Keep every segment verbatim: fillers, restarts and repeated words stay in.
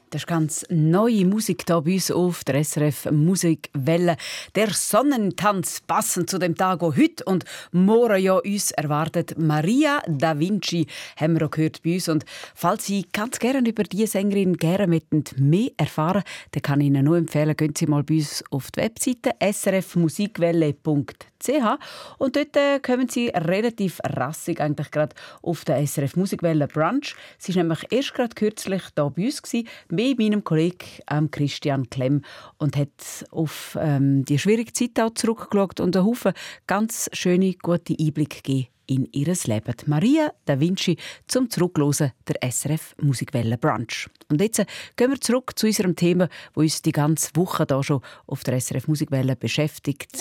Das ist ganz neue Musik hier bei uns auf der S R F Musikwelle. Der Sonnentanz, passend zu dem Tag, der heute und morgen ja uns erwartet. Maria Da Vinci haben wir auch gehört bei uns. Und falls Sie ganz gerne über diese Sängerin gerne mehr erfahren, dann kann ich Ihnen nur empfehlen, gehen Sie mal bei uns auf die Webseite s r f musikwelle punkt c h und dort äh, kommen Sie relativ rassig eigentlich gerade auf den S R F Musikwelle Brunch. Sie war nämlich erst gerade kürzlich hier bei uns gewesen, mit meinem Kollegen ähm, Christian Klemm und hat auf ähm, die schwierige Zeit auch zurückgeschaut und einen Haufen ganz schöne, gute Einblicke gegeben in ihr Leben. Maria Da Vinci zum Zurückhören der S R F Musikwelle Brunch. Und jetzt gehen wir zurück zu unserem Thema, das uns die ganze Woche hier schon auf der S R F Musikwelle beschäftigt.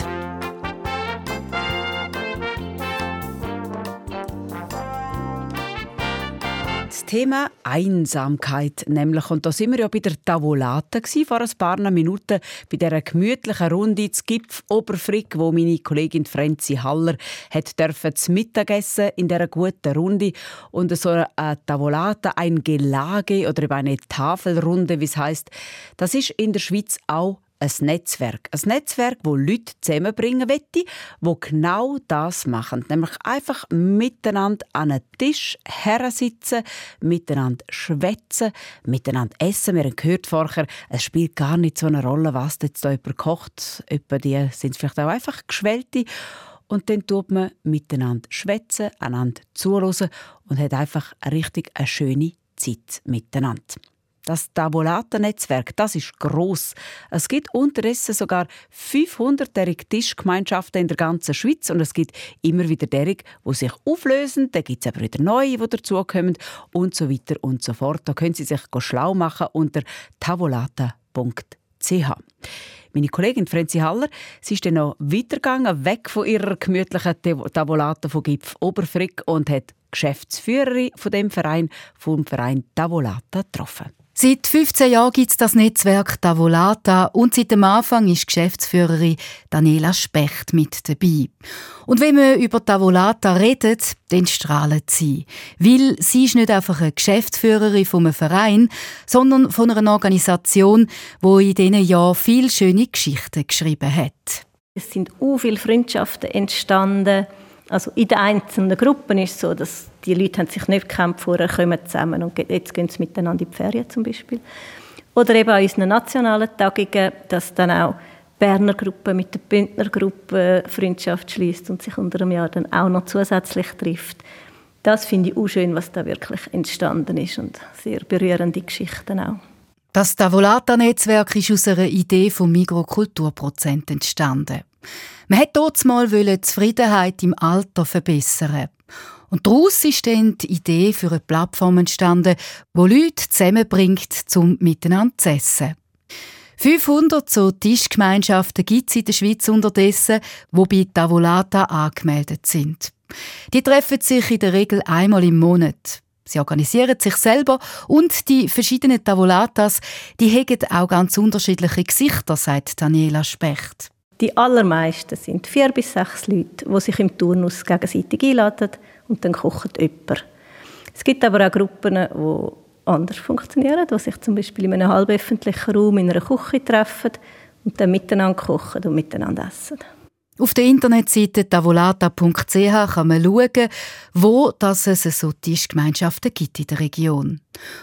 Das Thema Einsamkeit nämlich. Und da sind wir ja bei der Tavolata gsi, vor ein paar Minuten bei dieser gemütlichen Runde zu Gipf Oberfrick, wo meine Kollegin Franzi Haller hat dürfen zu Mittagessen in dieser guten Runde. Und so eine Tavolata, ein Gelage oder eben eine Tafelrunde, wie es heisst, das ist in der Schweiz auch ein Netzwerk. Ein Netzwerk, das Leute zusammenbringen will, die genau das machen. Nämlich einfach miteinander an einen Tisch hersitzen, miteinander schwätzen, miteinander essen. Wir haben gehört vorher, es spielt gar nicht so eine Rolle, was jetzt da jemand kocht. Etwa die sind vielleicht auch einfach Geschwellte. Und dann tut man miteinander schwätzen, einander zuhören und hat einfach eine richtig eine schöne Zeit miteinander. Das Tavolata-Netzwerk, das ist gross. Es gibt unterdessen sogar fünfhundertjährige Tischgemeinschaften in der ganzen Schweiz und es gibt immer wieder derige, die sich auflösen. Dann gibt es aber wieder neue, die dazukommen und so weiter und so fort. Da können Sie sich schlau machen unter tavolata punkt c h. Meine Kollegin Franzi Haller, sie ist dann noch weitergegangen, weg von ihrer gemütlichen Tavolata von Gipf Oberfrick und hat die Geschäftsführerin von dem Verein, vom Verein Tavolata, getroffen. Seit fünfzehn Jahren gibt es das Netzwerk Tavolata und seit dem Anfang ist Geschäftsführerin Daniela Specht mit dabei. Und wenn wir über Tavolata reden, dann strahlt sie. Weil sie ist nicht einfach eine Geschäftsführerin von einem Verein, sondern von einer Organisation, die in diesen Jahren viele schöne Geschichten geschrieben hat. Es sind auch viele Freundschaften entstanden. Also in den einzelnen Gruppen ist es so, dass die Leute haben sich nicht gekannt, vorher kommen zusammen und jetzt gehen sie miteinander in die Ferien zum Beispiel. Oder eben an unseren nationalen Tagungen, dass dann auch die Berner Gruppe mit der Bündner Gruppe Freundschaft schließt und sich unter einem Jahr dann auch noch zusätzlich trifft. Das finde ich auch schön, was da wirklich entstanden ist und sehr berührende Geschichten auch. Das Tavolata-Netzwerk ist aus einer Idee vom Mikrokulturprozent entstanden. Man wollte dort mal die Zufriedenheit im Alter verbessern. Und daraus ist dann die Idee für eine Plattform entstanden, die Leute zusammenbringt, um miteinander zu essen. fünfhundert so Tischgemeinschaften gibt es in der Schweiz unterdessen, die bei Tavolata angemeldet sind. Die treffen sich in der Regel einmal im Monat. Sie organisieren sich selber und die verschiedenen Tavolatas, die haben auch ganz unterschiedliche Gesichter, sagt Daniela Specht. Die allermeisten sind vier bis sechs Leute, die sich im Turnus gegenseitig einladen und dann kocht jemand. Es gibt aber auch Gruppen, die anders funktionieren, die sich zum Beispiel in einem halböffentlichen Raum in einer Küche treffen und dann miteinander kochen und miteinander essen. Auf der Internetseite tavolata punkt c h kann man schauen, wo es so Tischgemeinschaften gibt in der Region.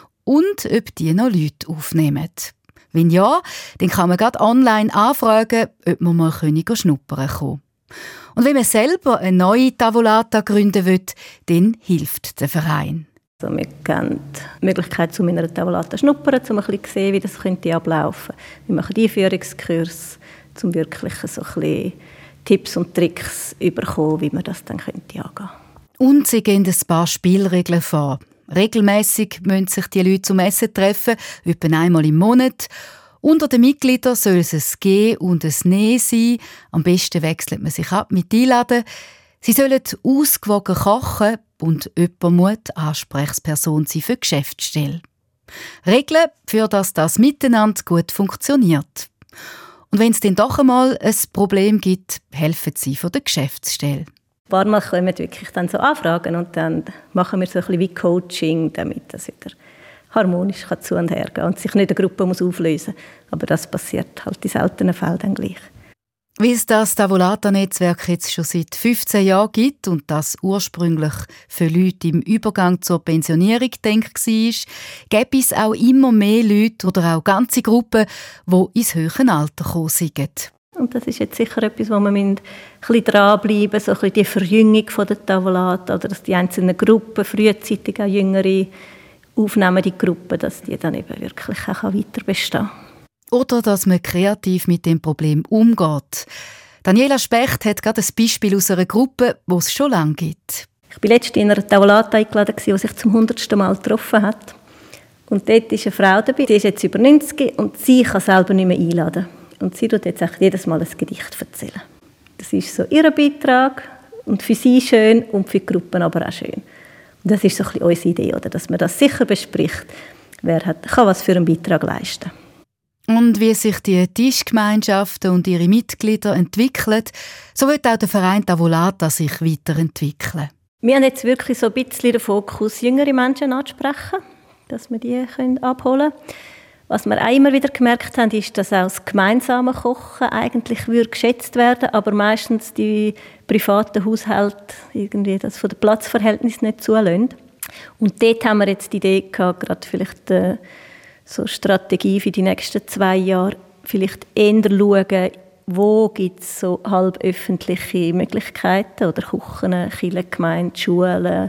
Und ob die noch Leute aufnehmen. Wenn ja, dann kann man gerade online anfragen, ob man mal schnuppern kann. Und wenn man selber eine neue Tavolata gründen will, dann hilft der Verein. Also wir geben die Möglichkeit, um in einer Tavolata zu schnuppern, um ein bisschen zu sehen, wie das könnte ablaufen könnte. Wir machen Einführungskurs, um wirklich so ein bisschen Tipps und Tricks zu bekommen, wie man das dann könnte angehen. Und sie geben ein paar Spielregeln vor. Regelmässig müssen sich die Leute zum Essen treffen, etwa einmal im Monat. Unter den Mitgliedern soll es ein Gehen und ein Nehmen sein. Am besten wechselt man sich ab mit Einladen. Sie sollen ausgewogen kochen und jemand muss die Ansprechperson sein für die Geschäftsstelle. Regeln, für dass das miteinander gut funktioniert. Und wenn es dann doch einmal ein Problem gibt, helfen sie von der Geschäftsstelle. Ein paar Mal kommen wirklich dann so Anfragen und dann machen wir so ein bisschen wie Coaching, damit das wieder harmonisch kann zu und her gehen und sich nicht eine Gruppe muss auflösen muss. Aber das passiert halt in seltenen Fällen dann gleich. Weil es das Tavolata-Netzwerk jetzt schon seit fünfzehn Jahren gibt und das ursprünglich für Leute im Übergang zur Pensionierung gedacht war, gäbe es auch immer mehr Leute oder auch ganze Gruppen, die ins höhere Alter gekommen sind. Und das ist jetzt sicher etwas, wo man ein bisschen dranbleiben muss, so ein bisschen die Verjüngung der Tavolata, oder dass die einzelnen Gruppen frühzeitig auch jüngere aufnehmen, die Gruppen, dass die dann eben wirklich auch weiter bestehen kann. Oder dass man kreativ mit dem Problem umgeht. Daniela Specht hat gerade ein Beispiel aus einer Gruppe, die es schon lange gibt. Ich war letztens in einer Tavolata eingeladen, die sich zum hundertsten Mal getroffen hat. Und dort ist eine Frau dabei, die ist jetzt über neunzig und sie kann selber nicht mehr einladen. Und sie tut jetzt echt jedes Mal ein Gedicht erzählen. Das ist so ihr Beitrag und für sie schön und für die Gruppen aber auch schön. Und das ist so ein bisschen unsere Idee, oder? Dass man das sicher bespricht, wer hat, kann was für einen Beitrag leisten. Und wie sich die Tischgemeinschaften und ihre Mitglieder entwickeln, so wird auch der Verein Tavolata sich weiterentwickeln. Wir haben jetzt wirklich so ein bisschen den Fokus, jüngere Menschen anzusprechen, dass wir die abholen können. Was wir auch immer wieder gemerkt haben, ist, dass auch das gemeinsame Kochen eigentlich geschätzt werden, aber meistens die privaten Haushalte irgendwie das von den Platzverhältnissen nicht zulassen. Und dort haben wir jetzt die Idee gehabt, gerade vielleicht äh, so Strategie für die nächsten zwei Jahre, vielleicht eher schauen, wo gibt es so halböffentliche Möglichkeiten oder Küchen, Kirchengemeinden, Schulen,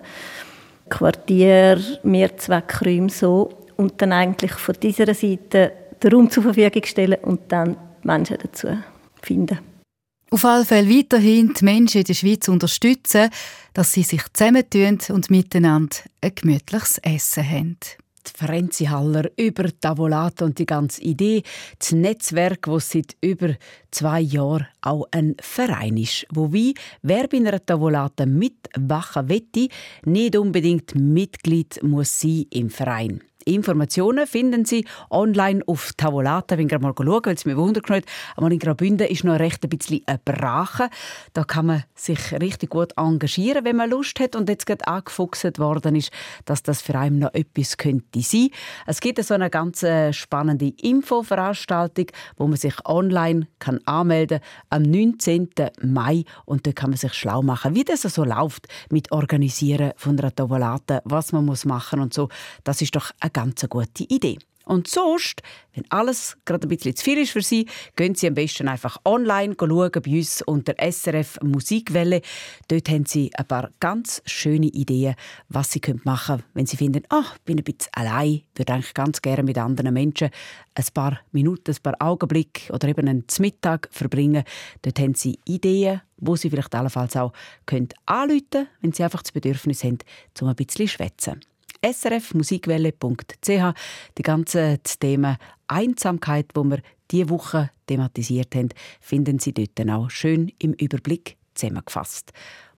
Quartier, Mehrzweckräume so. Und dann eigentlich von dieser Seite den Raum zur Verfügung stellen und dann die Menschen dazu finden. Auf alle Fälle weiterhin die Menschen in der Schweiz unterstützen, dass sie sich zusammentun und miteinander ein gemütliches Essen haben. Frenzi Haller über Tavolata und die ganze Idee, das Netzwerk, das seit über zwei Jahren auch ein Verein ist. Wobei, wer bei einer Tavolata mitmachen will, nicht unbedingt Mitglied muss sein im Verein. Informationen finden Sie online auf Tavolata. Ich will mal schauen, weil es mich wundert hat. Aber in Graubünden ist noch recht ein bisschen eine Brache. Da kann man sich richtig gut engagieren, wenn man Lust hat. Und jetzt gerade angefuchst worden ist, dass das für einen noch etwas könnte sein. Es gibt so eine ganz spannende Infoveranstaltung, wo man sich online kann anmelden kann, am neunzehnten Mai. Und dort kann man sich schlau machen, wie das so läuft mit Organisieren von einer Tavolata, was man muss machen und so. Das ist doch eine ganz gute Idee. Und sonst, wenn alles gerade ein bisschen zu viel ist für Sie, gehen Sie am besten einfach online schauen bei uns unter S R F Musikwelle. Dort haben Sie ein paar ganz schöne Ideen, was Sie machen können, wenn Sie finden, ah, ich bin ein bisschen allein, würde eigentlich ganz gerne mit anderen Menschen ein paar Minuten, ein paar Augenblicke oder eben einen Mittag verbringen. Dort haben Sie Ideen, wo Sie vielleicht allenfalls auch können anrufen können, wenn Sie einfach das Bedürfnis haben, um ein bisschen zu schwätzen. S R F musikwelle punkt c h. Die ganzen Themen Einsamkeit, die wir diese Woche thematisiert haben, finden Sie dort auch schön im Überblick zusammengefasst.